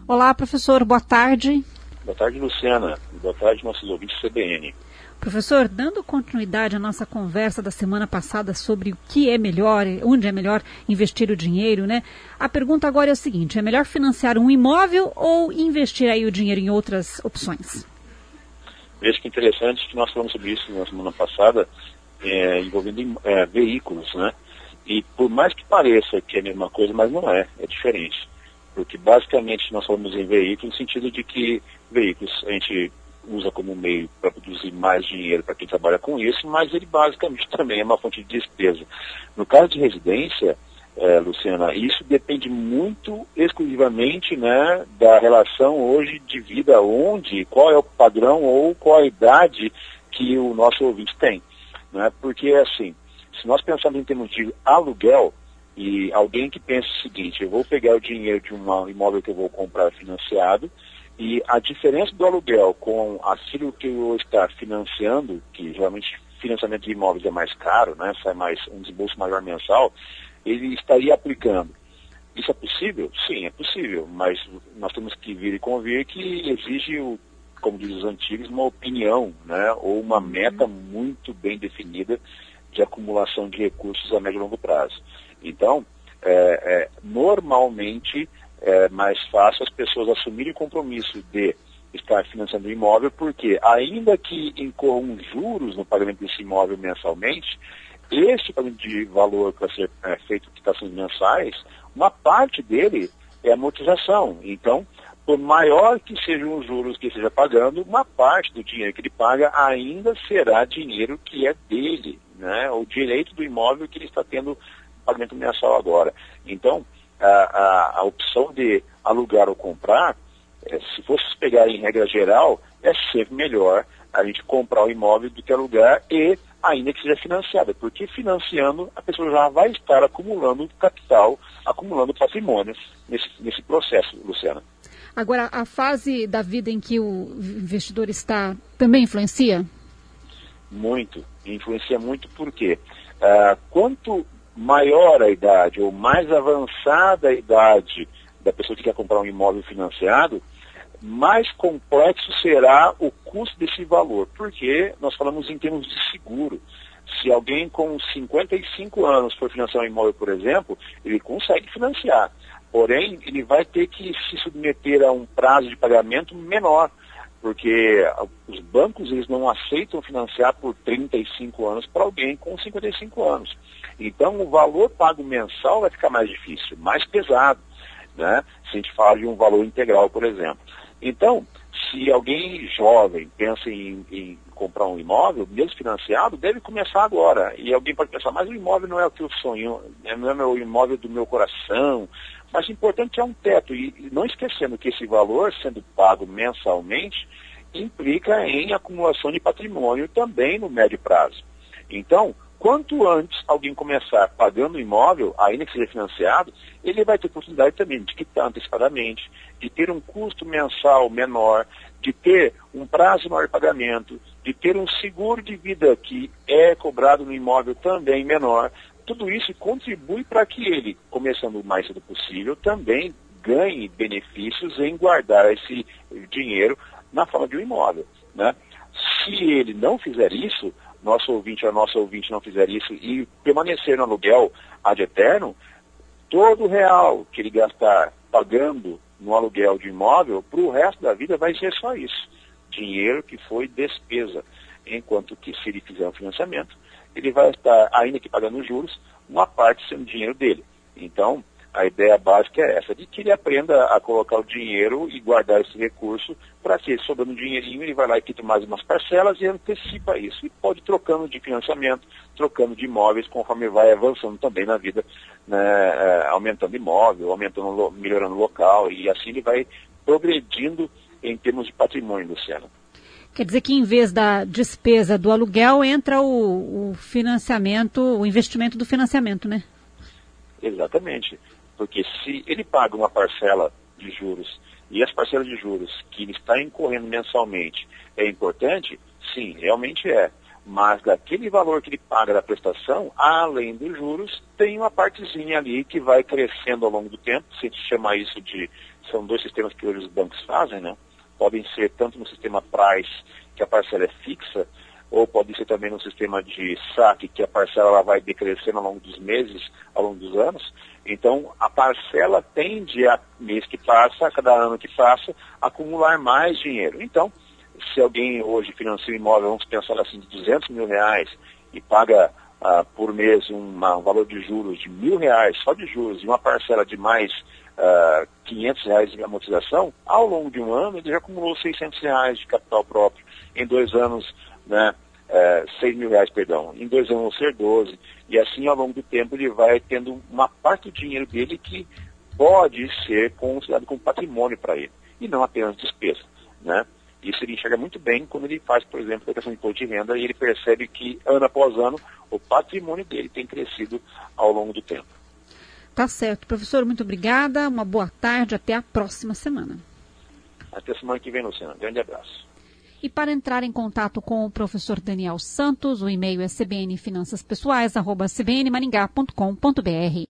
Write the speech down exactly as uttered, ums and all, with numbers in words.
Olá, professor, boa tarde. Boa tarde, Luciana. Boa tarde, nossos ouvintes C B N. Professor, dando continuidade à nossa conversa da semana passada sobre o que é melhor, onde é melhor investir o dinheiro, né? A pergunta agora é o seguinte: é melhor financiar um imóvel ou investir aí o dinheiro em outras opções? Veja que interessante que nós falamos sobre isso na semana passada, é, envolvendo é, veículos, né? E por mais que pareça que é a mesma coisa, mas não é, é diferente. Porque basicamente nós falamos em veículos no sentido de que veículos a gente usa como meio para produzir mais dinheiro para quem trabalha com isso, mas ele basicamente também é uma fonte de despesa. No caso de residência, é, Luciana, isso depende muito exclusivamente, né, da relação hoje de vida, onde, qual é o padrão ou qual a idade que o nosso ouvinte tem. Né? Porque, assim, se nós pensarmos em termos de aluguel, e alguém que pensa o seguinte: eu vou pegar o dinheiro de um imóvel que eu vou comprar financiado, e a diferença do aluguel com aquilo que eu vou estar financiando, que geralmente financiamento de imóveis é mais caro, né, sai mais um desembolso maior mensal, ele estaria aplicando. Isso é possível? Sim, é possível, mas nós temos que vir e convir que exige, o, como dizem os antigos, uma opinião, né, ou uma meta muito bem definida de acumulação de recursos a médio e longo prazo. Então, é, é, normalmente é mais fácil as pessoas assumirem o compromisso de estar financiando o imóvel, porque ainda que incorram juros no pagamento desse imóvel mensalmente, esse pagamento de valor que vai ser é, feito quitações mensais, uma parte dele é amortização. Então, por maior que sejam os juros que ele esteja pagando, uma parte do dinheiro que ele paga ainda será dinheiro que é dele, né? O direito do imóvel que ele está tendo pagamento mensal agora. Então, a, a, a opção de alugar ou comprar, é, se fosse pegar em regra geral, é sempre melhor a gente comprar o imóvel do que alugar, e ainda que seja financiada, porque financiando a pessoa já vai estar acumulando capital, acumulando patrimônio nesse, nesse processo, Luciana. Agora, a fase da vida em que o investidor está também influencia? Muito, influencia muito porque ah, quanto maior a idade ou mais avançada a idade da pessoa que quer comprar um imóvel financiado, mais complexo será o custo desse valor, porque nós falamos em termos de seguro. Se alguém com cinquenta e cinco anos for financiar um imóvel, por exemplo, ele consegue financiar, porém ele vai ter que se submeter a um prazo de pagamento menor, porque os bancos eles não aceitam financiar por trinta e cinco anos para alguém com cinquenta e cinco anos. Então, o valor pago mensal vai ficar mais difícil, mais pesado, né? Se a gente fala de um valor integral, por exemplo. Então, se alguém jovem pensa em, em comprar um imóvel, mesmo financiado, deve começar agora. E alguém pode pensar: mas o imóvel não é o que eu sonho, não é o imóvel do meu coração. Mas o importante é um teto. E não esquecendo que esse valor, sendo pago mensalmente, implica em acumulação de patrimônio também no médio prazo. Então, quanto antes alguém começar pagando o imóvel, ainda que seja financiado, ele vai ter oportunidade também de quitar antecipadamente, de ter um custo mensal menor, de ter um prazo maior de pagamento, de ter um seguro de vida que é cobrado no imóvel também menor. Tudo isso contribui para que ele, começando o mais cedo possível, também ganhe benefícios em guardar esse dinheiro na forma de um imóvel, né? Se ele não fizer isso, nosso ouvinte ou nosso ouvinte não fizer isso e permanecer no aluguel ad eterno, todo real que ele gastar pagando no aluguel de imóvel, para o resto da vida vai ser só isso. Dinheiro que foi despesa. Enquanto que, se ele fizer um financiamento, ele vai estar, ainda que pagando juros, uma parte sendo dinheiro dele. Então, a ideia básica é essa, de que ele aprenda a colocar o dinheiro e guardar esse recurso para que, sobrando um dinheirinho, ele vai lá e quita mais umas parcelas e antecipa isso. E pode ir trocando de financiamento, trocando de imóveis, conforme vai avançando também na vida, né, é, aumentando imóvel, aumentando, melhorando o local, e assim ele vai progredindo em termos de patrimônio, Luciana. Quer dizer que, em vez da despesa do aluguel, entra o, o financiamento, o investimento do financiamento, né? Exatamente. Porque se ele paga uma parcela de juros e as parcelas de juros que ele está incorrendo mensalmente é importante, sim, realmente é. Mas daquele valor que ele paga da prestação, além dos juros, tem uma partezinha ali que vai crescendo ao longo do tempo. Se a gente chamar isso de são dois sistemas que hoje os bancos fazem, né? Podem ser tanto no sistema Price, que a parcela é fixa, ou pode ser também no sistema de saque, que a parcela ela vai decrescendo ao longo dos meses, ao longo dos anos. Então, a parcela tende, a mês que passa, a cada ano que passa, a acumular mais dinheiro. Então, se alguém hoje financia um imóvel, vamos pensar assim, de duzentos mil reais e paga ah, por mês uma, um valor de juros de mil reais, só de juros, e uma parcela de mais ah, quinhentos reais de amortização, ao longo de um ano ele já acumulou seiscentos reais de capital próprio. Em dois anos, né, é, seis mil reais, perdão. Em dois anos vão ser doze. E assim, ao longo do tempo, ele vai tendo uma parte do dinheiro dele que pode ser considerado como patrimônio para ele. E não apenas despesa, né? Isso ele enxerga muito bem quando ele faz, por exemplo, a questão de imposto de renda e ele percebe que, ano após ano, o patrimônio dele tem crescido ao longo do tempo. Tá certo. Professor, muito obrigada. Uma boa tarde. Até a próxima semana. Até semana que vem, Luciana. Grande abraço. E para entrar em contato com o professor Daniel Santos, o e-mail é c b n finanças pessoais arroba c b n maringá ponto com ponto b r.